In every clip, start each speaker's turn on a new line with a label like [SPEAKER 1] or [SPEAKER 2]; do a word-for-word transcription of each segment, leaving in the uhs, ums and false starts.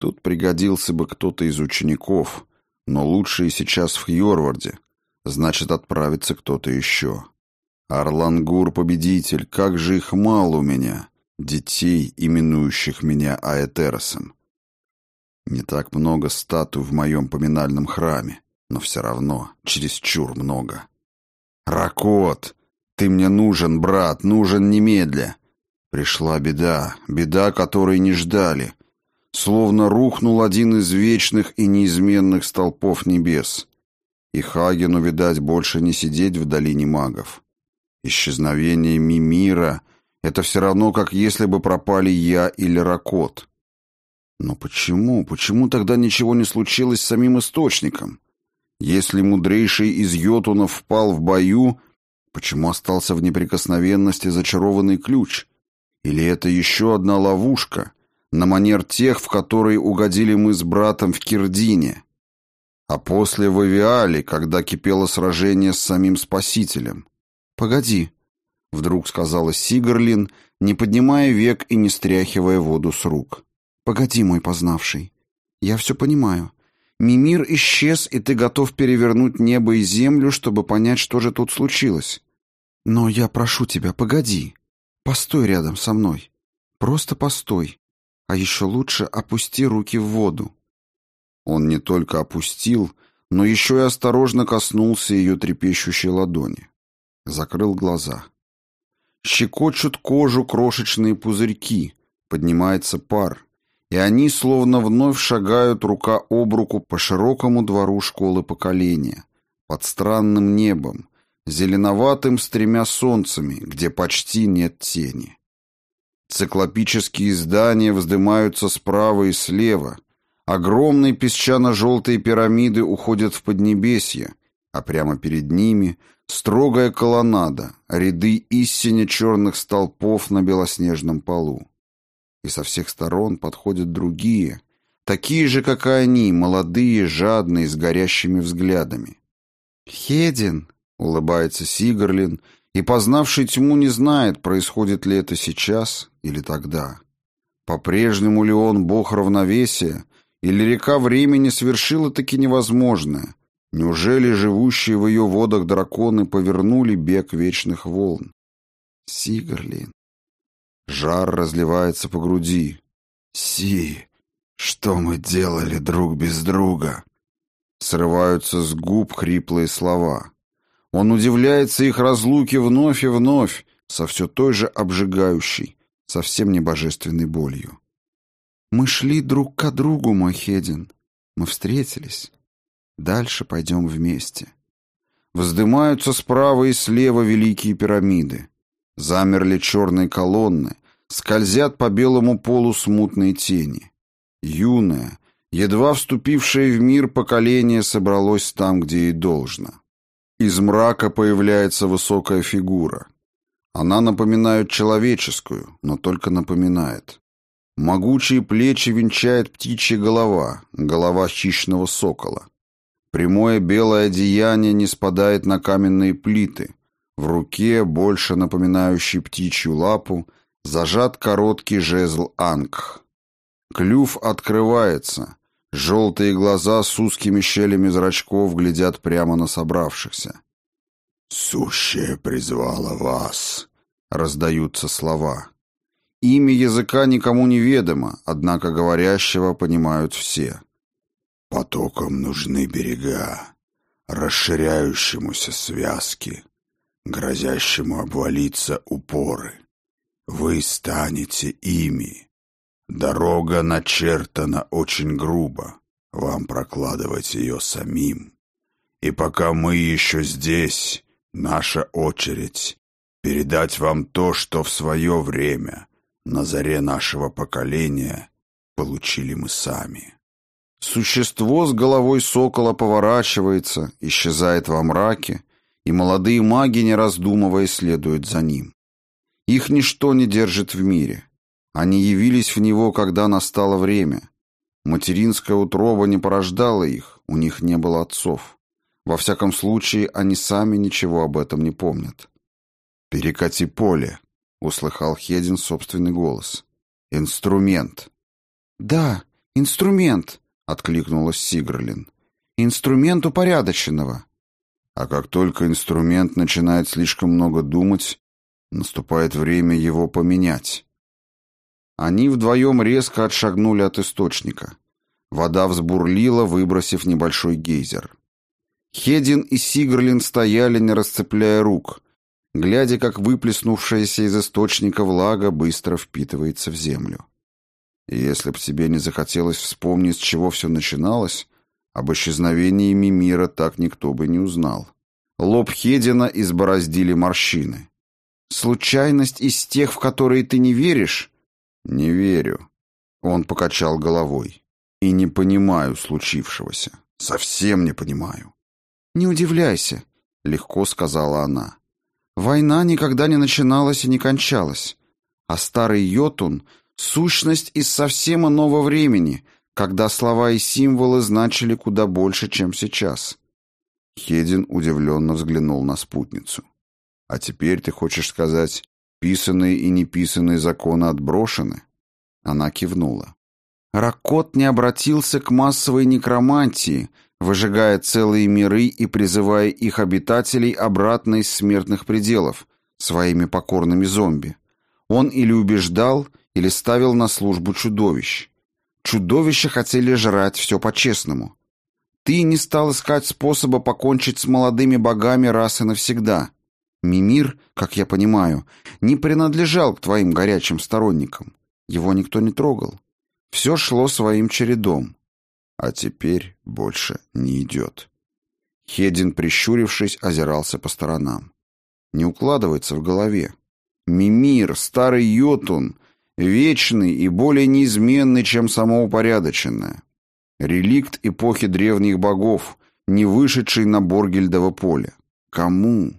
[SPEAKER 1] Тут пригодился бы кто-то из учеников, но лучше и сейчас в Хьорварде. Значит, отправится кто-то еще. Арлангур победитель, как же их мало у меня, детей, именующих меня Аэтеросом. Не так много статуй в моем поминальном храме, но все равно чересчур много. Ракот, ты мне нужен, брат, нужен немедля. Пришла беда, беда, которой не ждали. Словно рухнул один из вечных и неизменных столпов небес. И Хагену, видать, больше не сидеть в долине магов. Исчезновение Мимира — это все равно, как если бы пропали я или Ракот. Но почему, почему тогда ничего не случилось с самим источником? Если мудрейший из йотунов впал в бою, почему остался в неприкосновенности зачарованный ключ? Или это еще одна ловушка, на манер тех, в которые угодили мы с братом в Кирдине? А после в Эвиале, когда кипело сражение с самим Спасителем? «Погоди», — вдруг сказала Сигарлин, не поднимая век и не стряхивая воду с рук. «Погоди, мой познавший. Я все понимаю. Мимир исчез, и ты готов перевернуть небо и землю, чтобы понять, что же тут случилось. Но я прошу тебя, погоди. Постой рядом со мной. Просто постой. А еще лучше опусти руки в воду». Он не только опустил, но еще и осторожно коснулся ее трепещущей ладони. Закрыл глаза. Щекочут кожу крошечные пузырьки, поднимается пар, и они словно вновь шагают рука об руку по широкому двору школы поколения, под странным небом, зеленоватым с тремя солнцами, где почти нет тени. Циклопические здания вздымаются справа и слева, огромные песчано-желтые пирамиды уходят в поднебесье, а прямо перед ними строгая колоннада, ряды истинно черных столпов на белоснежном полу. И со всех сторон подходят другие, такие же, как и они, молодые, жадные, с горящими взглядами. «Хедин», — улыбается Сигарлин, и, познавший тьму, не знает, происходит ли это сейчас или тогда. По-прежнему ли он бог равновесия, или река времени свершила таки невозможное? Неужели живущие в ее водах драконы повернули бег вечных волн? Сигарлин. Жар разливается по груди. «Си, что мы делали друг без друга?» Срываются с губ хриплые слова. Он удивляется их разлуке вновь и вновь, со все той же обжигающей, совсем не божественной болью. «Мы шли друг к другу, мой Хедин. Мы встретились. Дальше пойдем вместе». Вздымаются справа и слева великие пирамиды. Замерли черные колонны, скользят по белому полу смутные тени. Юное, едва вступившее в мир поколение собралось там, где и должно. Из мрака появляется высокая фигура. Она напоминает человеческую, но только напоминает. Могучие плечи венчает птичья голова, голова хищного сокола. Прямое белое одеяние не спадает на каменные плиты. В руке, больше напоминающий птичью лапу, зажат короткий жезл Ангх. Клюв открывается. Желтые глаза с узкими щелями зрачков глядят прямо на собравшихся. «Сущее призвало вас», — раздаются слова. Имя языка никому не ведомо, однако говорящего понимают все. «Потокам нужны берега, расширяющемуся связки, грозящему обвалиться упоры. Вы станете ими. Дорога начертана очень грубо, вам прокладывать ее самим. И пока мы еще здесь, наша очередь передать вам то, что в свое время, на заре нашего поколения, получили мы сами». Существо с головой сокола поворачивается, исчезает во мраке, и молодые маги, не раздумывая, следуют за ним. Их ничто не держит в мире. Они явились в него, когда настало время. Материнская утроба не порождала их, у них не было отцов. Во всяком случае, они сами ничего об этом не помнят. «Перекати поле», — услыхал Хедин собственный голос. «Инструмент». «Да», «Инструмент», — откликнулась Сигрлин. «Инструмент упорядоченного». А как только инструмент начинает слишком много думать, наступает время его поменять. Они вдвоем резко отшагнули от источника. Вода взбурлила, выбросив небольшой гейзер. Хедин и Сигрлин стояли, не расцепляя рук, глядя, как выплеснувшаяся из источника влага быстро впитывается в землю. И если б тебе не захотелось вспомнить, с чего все начиналось, об исчезновении Мимира так никто бы не узнал. Лоб Хедина избороздили морщины. «Случайность из тех, в которые ты не веришь?» «Не верю». Он покачал головой. «И не понимаю случившегося. Совсем не понимаю». «Не удивляйся», — легко сказала она. «Война никогда не начиналась и не кончалась. А старый Йотун — сущность из совсем иного времени, когда слова и символы значили куда больше, чем сейчас». Хедин удивленно взглянул на спутницу. «А теперь ты хочешь сказать, писанные и неписанные законы отброшены?» Она кивнула. «Ракот не обратился к массовой некромантии, выжигая целые миры и призывая их обитателей обратно из смертных пределов, своими покорными зомби. Он или убеждал, или ставил на службу чудовищ. Чудовища хотели жрать все по-честному. Ты не стал искать способа покончить с молодыми богами раз и навсегда. Мимир, как я понимаю, не принадлежал к твоим горячим сторонникам. Его никто не трогал. Все шло своим чередом. А теперь больше не идет». Хедин, прищурившись, озирался по сторонам. Не укладывается в голове. Мимир, старый Йотун, вечный и более неизменный, чем само упорядоченное. Реликт эпохи древних богов, не вышедший на Боргельдово поле. Кому?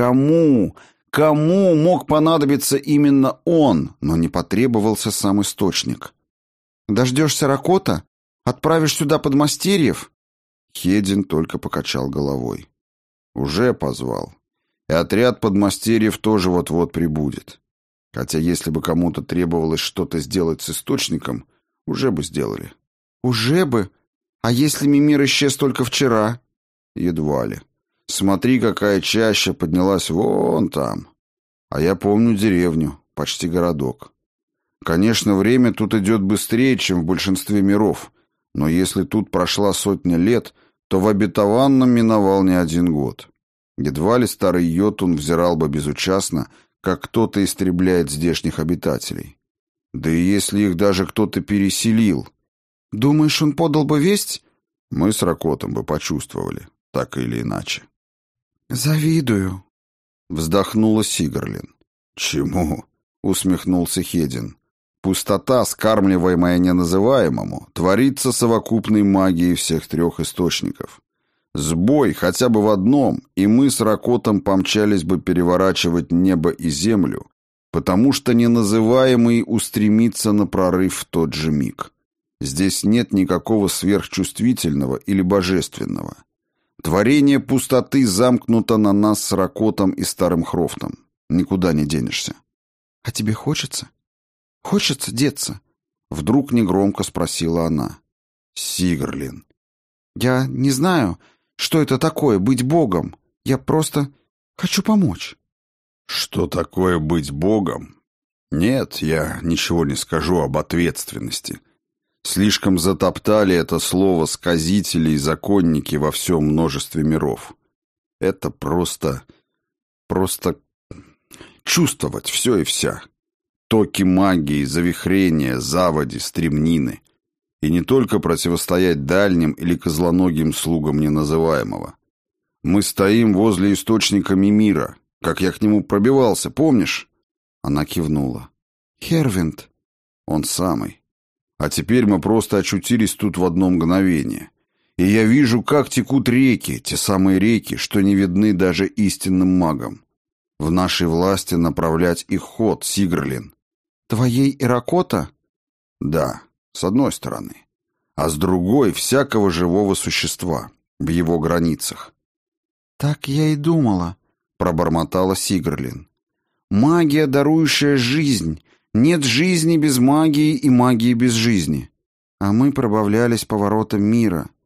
[SPEAKER 1] Кому? Кому мог понадобиться именно он, но не потребовался сам источник? «Дождешься Ракота? Отправишь сюда подмастерьев?» Хедин только покачал головой. «Уже позвал. И отряд подмастерьев тоже вот-вот прибудет. Хотя если бы кому-то требовалось что-то сделать с источником, уже бы сделали». «Уже бы? А если Мимир исчез только вчера?» «Едва ли. Смотри, какая чаща поднялась вон там. А я помню деревню, почти городок. Конечно, время тут идет быстрее, чем в большинстве миров, но если тут прошла сотня лет, то в обетованном миновал не один год. Едва ли старый Йотун взирал бы безучастно, как кто-то истребляет здешних обитателей. Да и если их даже кто-то переселил...» «Думаешь, он подал бы весть?» «Мы с Ракотом бы почувствовали, так или иначе». «Завидую», — вздохнула Сигрлин. «Чему?» — усмехнулся Хедин. «Пустота, скармливаемая неназываемому, творится совокупной магией всех трех источников. Сбой хотя бы в одном, и мы с Ракотом помчались бы переворачивать небо и землю, потому что неназываемый устремится на прорыв в тот же миг. Здесь нет никакого сверхчувствительного или божественного. Творение пустоты замкнуто на нас с Ракотом и Старым Хрофтом. Никуда не денешься». «А тебе хочется? Хочется деться?» Вдруг негромко спросила она. «Сигрлин». «Я не знаю, что это такое быть богом. Я просто хочу помочь». «Что такое быть богом? Нет, я ничего не скажу об ответственности. Слишком затоптали это слово сказители и законники во всем множестве миров. Это просто... просто чувствовать все и вся. Токи магии, завихрения, заводи, стремнины. И не только противостоять дальним или козлоногим слугам неназываемого. Мы стоим возле источника Мимира, как я к нему пробивался, помнишь?» Она кивнула. «Хервинд». «Он самый. А теперь мы просто очутились тут в одно мгновение. И я вижу, как текут реки, те самые реки, что не видны даже истинным магам. В нашей власти направлять их ход, Сигрлин». «Твоей и Ракота?» «Да, с одной стороны. А с другой — всякого живого существа, в его границах». «Так я и думала», — пробормотала Сигрлин. «Магия, дарующая жизнь. Нет жизни без магии и магии без жизни». А мы пробавлялись поворотом мира,